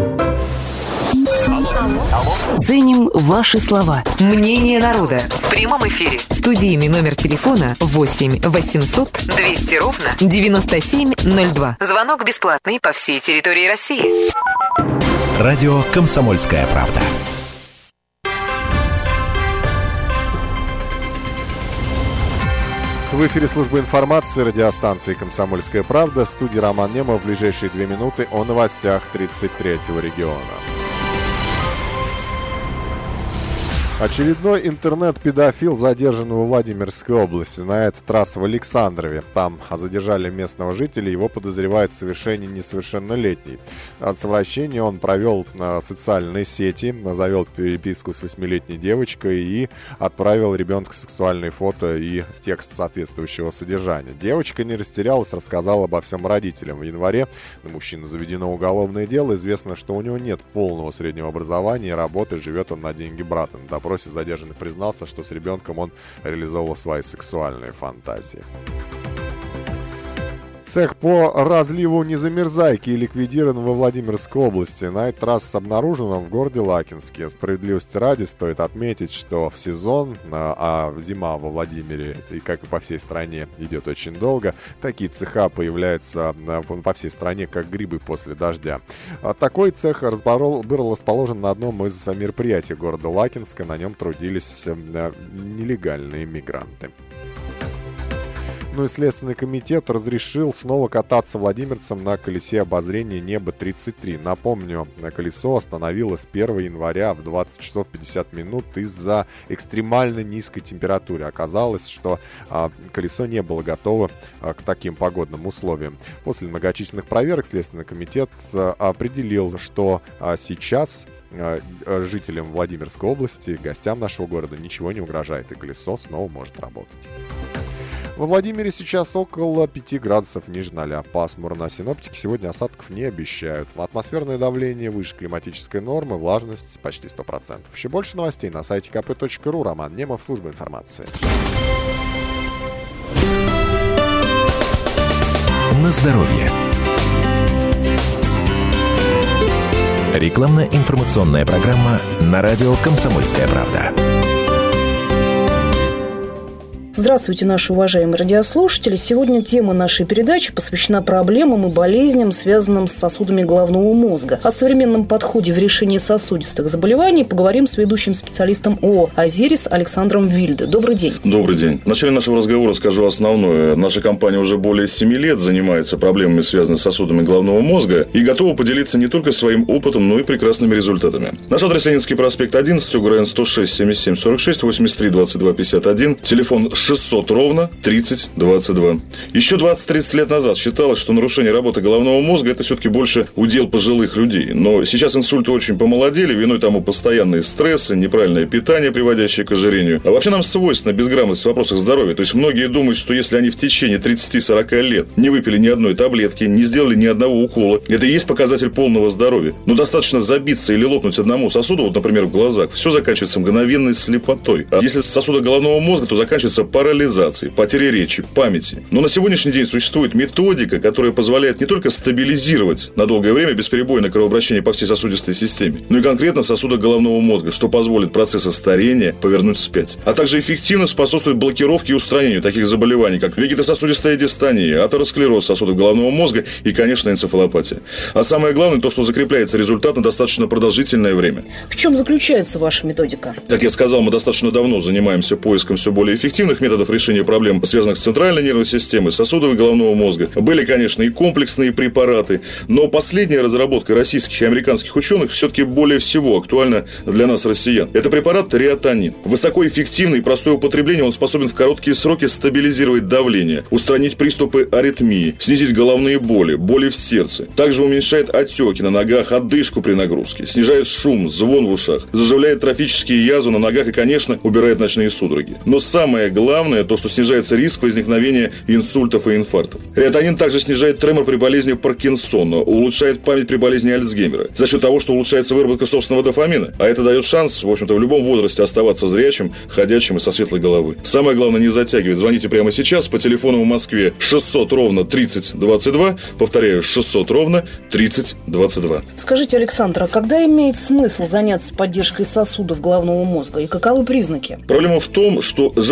Ценим ваши слова. Мнение народа. В прямом эфире. Студийный номер телефона восемь восемьсот двести ровно девяносто семь ноль два. Звонок бесплатный по всей территории России. Радио «Комсомольская правда». В эфире служба информации радиостанции «Комсомольская правда». В студии Роман Немов. В ближайшие две минуты о новостях тридцать третьего региона. Очередной интернет-педофил задержан во Владимирской области, на этот раз в Александрове. Там задержали местного жителя, его подозревают в совершении несовершеннолетней. От совращения он провел на социальные сети, завел переписку с восьмилетней девочкой и отправил ребенку сексуальные фото и текст соответствующего содержания. Девочка не растерялась, рассказала обо всем родителям. В январе на мужчину заведено уголовное дело. Известно, что у него нет полного среднего образования и работы, живет он на деньги брата. На допросе задержанный признался, что с ребенком он реализовывал свои сексуальные фантазии. Цех по разливу незамерзайки ликвидирован во Владимирской области. На этот раз обнаружен он в городе Лакинске. Справедливости ради стоит отметить, что в сезон, а зима во Владимире, и как и по всей стране, идет очень долго, такие цеха появляются по всей стране, как грибы после дождя. Такой цех был расположен на одном из мероприятий города Лакинска. На нем трудились нелегальные мигранты. Ну и Следственный комитет разрешил снова кататься владимирцам на колесе обозрения Небо тридцать три. Напомню, колесо остановилось первого января в двадцать часов пятьдесят минут из-за экстремально низкой температуры. Оказалось, что а, колесо не было готово а, к таким погодным условиям. После многочисленных проверок Следственный комитет а, определил, что а, сейчас а, жителям Владимирской области, гостям нашего города ничего не угрожает, и колесо снова может работать. Во Владимире сейчас около пяти градусов ниже ноля. Пасмурно. Синоптики сегодня осадков не обещают. Атмосферное давление выше климатической нормы, влажность почти сто процентов. Еще больше новостей на сайте ка пэ точка ру. Роман Немов, служба информации. На здоровье. Рекламно-информационная программа на радио «Комсомольская правда». Здравствуйте, наши уважаемые радиослушатели. Сегодня тема нашей передачи посвящена проблемам и болезням, связанным с сосудами головного мозга. О современном подходе в решении сосудистых заболеваний поговорим с ведущим специалистом ООО «Азирис» Александром Вильде. Добрый день. Добрый день. В начале нашего разговора скажу основное. Наша компания уже более семи лет занимается проблемами, связанными с сосудами головного мозга, и готова поделиться не только своим опытом, но и прекрасными результатами. Наш адрес: Ленинский проспект одиннадцать, УГРН сто шесть семьдесят семь сорок шесть, восемьдесят три двадцать два пятьдесят один, телефон шестьсот ровно тридцать двадцать два. Еще двадцать-тридцать лет назад считалось, что нарушение работы головного мозга – это все-таки больше удел пожилых людей. Но сейчас инсульты очень помолодели, виной тому постоянные стрессы, неправильное питание, приводящее к ожирению. А вообще нам свойственна безграмотность в вопросах здоровья. То есть многие думают, что если они в течение тридцати-сорока лет не выпили ни одной таблетки, не сделали ни одного укола, это и есть показатель полного здоровья. Но достаточно забиться или лопнуть одному сосуду, вот, например, в глазах, все заканчивается мгновенной слепотой. А если сосуды головного мозга, то заканчивается парализацией, потерей речи, памяти. Но на сегодняшний день существует методика, которая позволяет не только стабилизировать на долгое время бесперебойное кровообращение по всей сосудистой системе, но и конкретно в сосудах головного мозга, что позволит процессы старения повернуть вспять. А также эффективно способствует блокировке и устранению таких заболеваний, как вегетососудистая дистония, атеросклероз сосудов головного мозга и, конечно, энцефалопатия. А самое главное, то, что закрепляется результат на достаточно продолжительное время. В чем заключается ваша методика? Как я сказал, мы достаточно давно занимаемся поиском все более эффективных методов решения проблем, связанных с центральной нервной системой, сосудов головного мозга. Были, конечно, и комплексные препараты, но последняя разработка российских и американских ученых все-таки более всего актуальна для нас, россиян. Это препарат реатонин. Высокоэффективный и простое употребление, он способен в короткие сроки стабилизировать давление, устранить приступы аритмии, снизить головные боли, боли в сердце. Также уменьшает отеки на ногах, одышку при нагрузке, снижает шум, звон в ушах, заживляет трофические язвы на ногах и, конечно, убирает ночные судороги. Но самое главное, то, что снижается риск возникновения инсультов и инфарктов. Реатонин также снижает тремор при болезни Паркинсона, улучшает память при болезни Альцгеймера, за счет того, что улучшается выработка собственного дофамина. А это дает шанс, в общем-то, в любом возрасте оставаться зрячим, ходячим и со светлой головой. Самое главное, не затягивать. Звоните прямо сейчас по телефону в Москве шестьсот ровно тридцать двадцать два. Повторяю, шестьсот ровно тридцать двадцать два. Скажите, Александр, а когда имеет смысл заняться поддержкой сосудов головного мозга и каковы признаки? Проблема в том, что жалобы появляются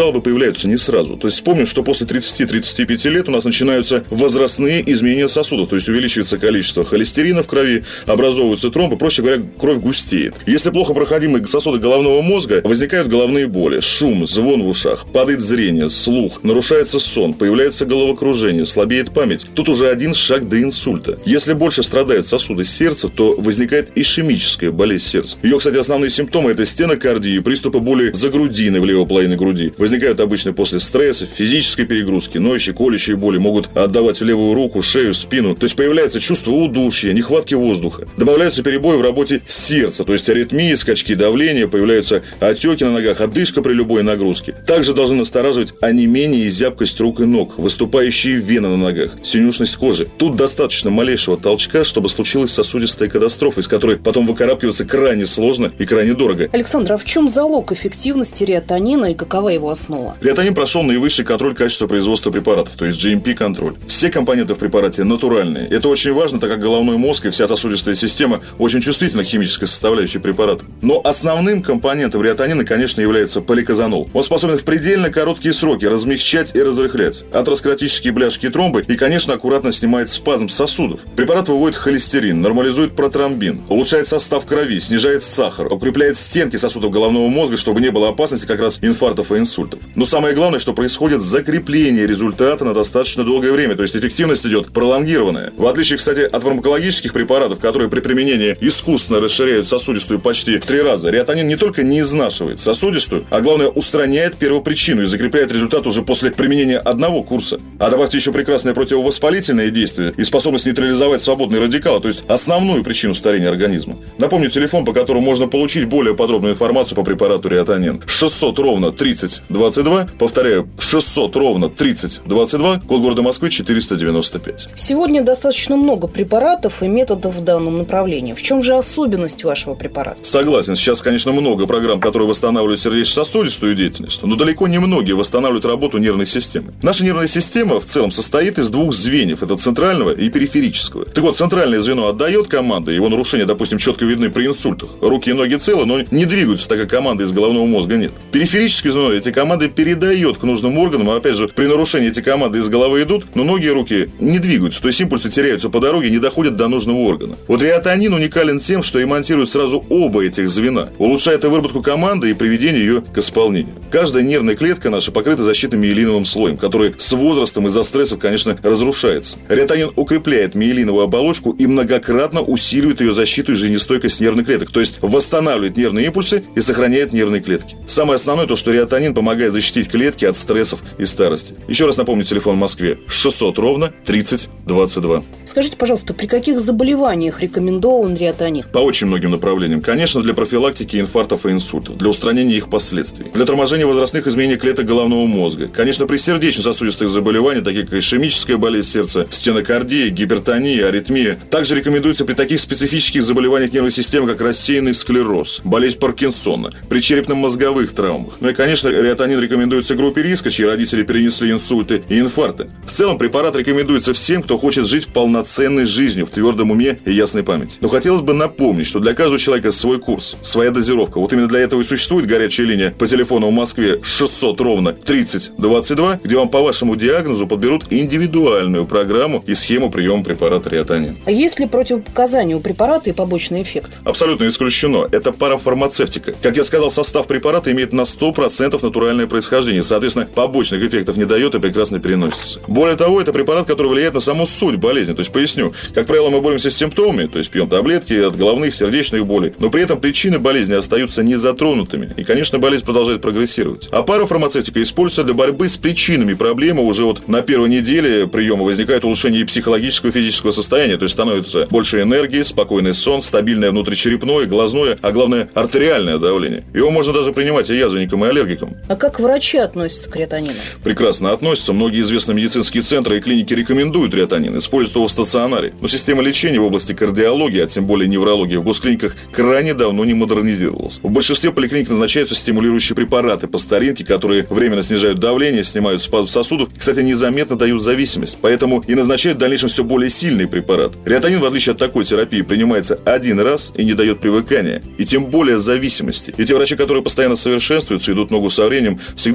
появляются не сразу. То есть вспомним, что после тридцати-тридцати пяти лет у нас начинаются возрастные изменения сосудов, то есть увеличивается количество холестерина в крови, образовываются тромбы, проще говоря, кровь густеет. Если плохо проходимые сосуды головного мозга, возникают головные боли, шум, звон в ушах, падает зрение, слух, нарушается сон, появляется головокружение, слабеет память. Тут уже один шаг до инсульта. Если больше страдают сосуды сердца, то возникает ишемическая болезнь сердца. Ее, кстати, основные симптомы – это стенокардия, приступы боли за грудиной в левой половине груди. Возникают обычно после стресса, физической перегрузки, ноющие, колющие боли могут отдавать в левую руку, шею, спину. То есть появляется чувство удушья, нехватки воздуха. Добавляются перебои в работе сердца, то есть аритмии, скачки давления, появляются отеки на ногах, одышка при любой нагрузке. Также должны настораживать онемение и зябкость рук и ног, выступающие вены на ногах, синюшность кожи. Тут достаточно малейшего толчка, чтобы случилась сосудистая катастрофа, из которой потом выкарабкиваться крайне сложно и крайне дорого. Александр, а в чем залог эффективности реатонина и какова его основа? Реатонин прошел наивысший контроль качества производства препаратов, то есть джи эм пи-контроль. Все компоненты в препарате натуральные. Это очень важно, так как головной мозг и вся сосудистая система очень чувствительна к химической составляющей препарата. Но основным компонентом реатонина, конечно, является поликазанол. Он способен в предельно короткие сроки размягчать и разрыхлять атеросклеротические бляшки и тромбы и, конечно, аккуратно снимает спазм сосудов. Препарат выводит холестерин, нормализует протромбин, улучшает состав крови, снижает сахар, укрепляет стенки сосудов головного мозга, чтобы не было опасности как раз инфарктов и инсультов. Но самое главное, что происходит закрепление результата на достаточно долгое время, то есть эффективность идет пролонгированная. В отличие, кстати, от фармакологических препаратов, которые при применении искусственно расширяют сосудистую почти в три раза, реатонин не только не изнашивает сосудистую, а главное устраняет первопричину и закрепляет результат уже после применения одного курса. А добавьте еще прекрасное противовоспалительное действие и способность нейтрализовать свободные радикалы, то есть основную причину старения организма. Напомню телефон, по которому можно получить более подробную информацию по препарату реатонин. шестьсот ровно тридцать двадцать два. Повторяю, шестьсот ровно тридцать двадцать два. Код города Москвы четыреста девяносто пять. Сегодня достаточно много препаратов и методов в данном направлении. В чем же особенность вашего препарата? Согласен. Сейчас, конечно, много программ, которые восстанавливают сердечно-сосудистую деятельность, но далеко не многие восстанавливают работу нервной системы. Наша нервная система в целом состоит из двух звеньев. Это центрального и периферического. Так вот, центральное звено отдает команды, его нарушения, допустим, четко видны при инсультах. Руки и ноги целы, но не двигаются, так как команды из головного мозга нет. Периферическое звено эти команды передает к нужным органам, а опять же, при нарушении эти команды из головы идут, но ноги и руки не двигаются, то есть импульсы теряются по дороге и не доходят до нужного органа. Вот реатонин уникален тем, что иммонтирует сразу оба этих звена, улучшает и выработку команды, и приведение ее к исполнению. Каждая нервная клетка наша покрыта защитным миелиновым слоем, который с возрастом из-за стрессов, конечно, разрушается. Реатонин укрепляет миелиновую оболочку и многократно усиливает ее защиту и жизнестойкость нервных клеток, то есть восстанавливает нервные импульсы и сохраняет нервные клетки. Самое основное то, что реатонин помогает защитить клетки от стрессов и старости. Еще раз напомню телефон в Москве шестьсот ровно тридцать двадцать два. Скажите, пожалуйста, при каких заболеваниях рекомендован реатонин? По очень многим направлениям. Конечно, для профилактики инфарктов и инсультов, для устранения их последствий, для торможения возрастных изменений клеток головного мозга. Конечно, при сердечно-сосудистых заболеваниях, таких как ишемическая болезнь сердца, стенокардия, гипертония, аритмия. Также рекомендуется при таких специфических заболеваниях нервной системы, как рассеянный склероз, болезнь Паркинсона, при черепно-мозговых травмах. Ну и, конечно, реатонин рекомендуется группе риска, чьи родители перенесли инсульты и инфаркты. В целом, препарат рекомендуется всем, кто хочет жить полноценной жизнью, в твердом уме и ясной памяти. Но хотелось бы напомнить, что для каждого человека свой курс, своя дозировка. Вот именно для этого и существует горячая линия по телефону в Москве шестьсот ровно тридцать двадцать два, где вам по вашему диагнозу подберут индивидуальную программу и схему приема препарата реатонин. А есть ли противопоказания у препарата и побочный эффект? Абсолютно исключено. Это парафармацевтика. Как я сказал, состав препарата имеет на сто процентов натуральное происхождение. Соответственно, побочных эффектов не дает и прекрасно переносится. Более того, это препарат, который влияет на саму суть болезни. То есть, поясню, как правило, мы боремся с симптомами, то есть пьем таблетки от головных, сердечных болей, но при этом причины болезни остаются незатронутыми. И, конечно, болезнь продолжает прогрессировать. А парафармацевтика используется для борьбы с причинами проблемы. Уже вот на первой неделе приема возникает улучшение и психологического, и физического состояния, то есть становится больше энергии, спокойный сон, стабильное внутричерепное, глазное, а главное артериальное давление. Его можно даже принимать и язвенникам, и аллергикам. А как врачи относятся к реатонину? Прекрасно относятся. Многие известные медицинские центры и клиники рекомендуют реатонин, используют его в стационаре. Но система лечения в области кардиологии, а тем более неврологии в госклиниках крайне давно не модернизировалась. В большинстве поликлиник назначаются стимулирующие препараты по старинке, которые временно снижают давление, снимают спазм сосудов, и, кстати, незаметно дают зависимость. Поэтому и назначают в дальнейшем все более сильный препарат. Реатонин, в отличие от такой терапии, принимается один раз и не дает привыкания, и тем более зависимости. И те врачи, которые постоянно совершенствуются, идут ногу со временем, всегда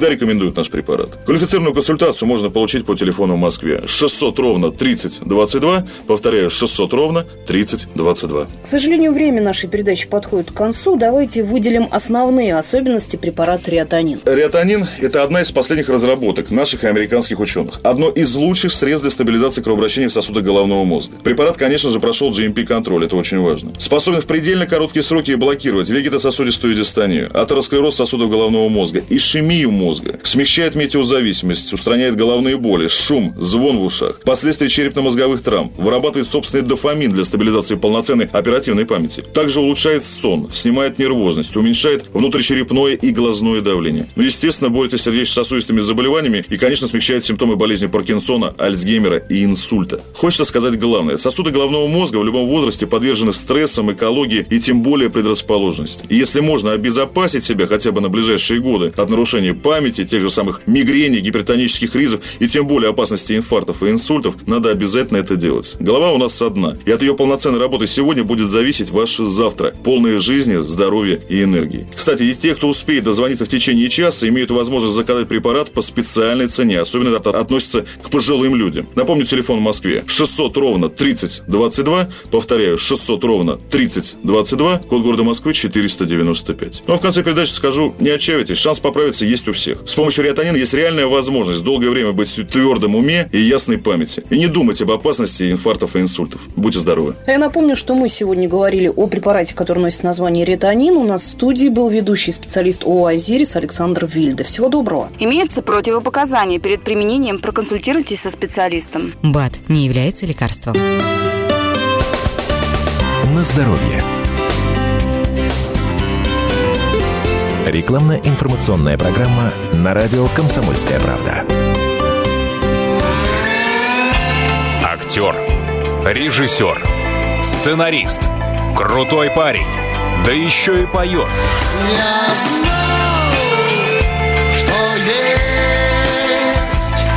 всегда рекомендуют наш препарат. Квалифицированную консультацию можно получить по телефону в Москве шестьсот ровно тридцать двадцать два. Повторяю, шестьсот ровно тридцать двадцать два. К сожалению, время нашей передачи подходит к концу. Давайте выделим основные особенности препарата реатонин. Реатонин – это одна из последних разработок наших и американских ученых. Одно из лучших средств для стабилизации кровообращения в сосудах головного мозга. Препарат, конечно же, прошел джи эм пи-контроль, это очень важно. Способен в предельно короткие сроки блокировать вегетососудистую дистонию, атеросклероз сосудов головного мозга, ишемию мозга, смягчает метеозависимость, устраняет головные боли, шум, звон в ушах, последствия черепно-мозговых травм, вырабатывает собственный дофамин для стабилизации полноценной оперативной памяти. Также улучшает сон, снимает нервозность, уменьшает внутричерепное и глазное давление. Ну, естественно, борется с сердечно-сосудистыми заболеваниями и, конечно, смягчает симптомы болезни Паркинсона, Альцгеймера и инсульта. Хочется сказать главное. Сосуды головного мозга в любом возрасте подвержены стрессам, экологии и тем более предрасположенности. И если можно обезопасить себя хотя бы на ближайшие годы от нарушения памяти, тех же самых мигрений, гипертонических кризов и тем более опасности инфарктов и инсультов, надо обязательно это делать. Голова у нас одна, и от ее полноценной работы сегодня будет зависеть ваше завтра, полное жизни, здоровья и энергии. Кстати, из тех, кто успеет дозвониться в течение часа, имеют возможность заказать препарат по специальной цене. Особенно это относится к пожилым людям. Напомню, телефон в Москве шестьсот ровно тридцать двадцать два. Повторяю, шестьсот ровно тридцать двадцать два. Код города Москвы четыреста девяносто пять. Ну а в конце передачи скажу, не отчаивайтесь, шанс поправиться есть у всех. С помощью реатонина есть реальная возможность долгое время быть в твердом уме и ясной памяти. И не думать об опасности инфарктов и инсультов. Будьте здоровы. Я напомню, что мы сегодня говорили о препарате, который носит название реатонин. У нас в студии был ведущий специалист ООО «Азирис» Александр Вильде. Всего доброго. Имеются противопоказания. Перед применением проконсультируйтесь со специалистом. БАД не является лекарством. На здоровье. Рекламно-информационная программа на радио «Комсомольская правда». Актер, режиссер, сценарист, крутой парень, да еще и поет. Я знал, что есть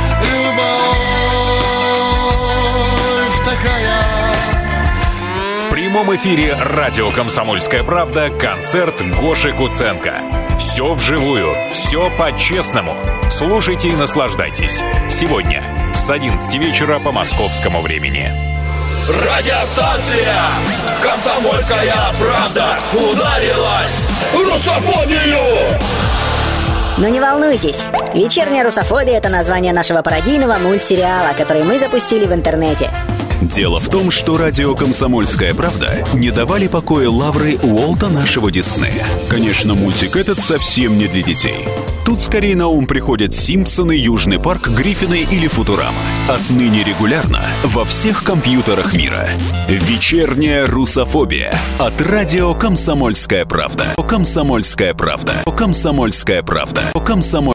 любовь такая. В прямом эфире радио «Комсомольская правда» концерт Гоши Куценко. Все вживую, все по-честному. Слушайте и наслаждайтесь. Сегодня с одиннадцати вечера по московскому времени. Радиостанция «Комсомольская правда» ударилась в русофобию! Но не волнуйтесь, «Вечерняя русофобия» — это название нашего пародийного мультсериала, который мы запустили в интернете. Дело в том, что радио «Комсомольская правда» не давали покоя лавры Уолта нашего Диснея. Конечно, мультик этот совсем не для детей. Тут скорее на ум приходят «Симпсоны», «Южный парк», «Гриффины» или «Футурама». Отныне регулярно во всех компьютерах мира. «Вечерняя русофобия» от радио «Комсомольская правда». «Комсомольская правда». «Комсомольская правда». «Комсомольская правда».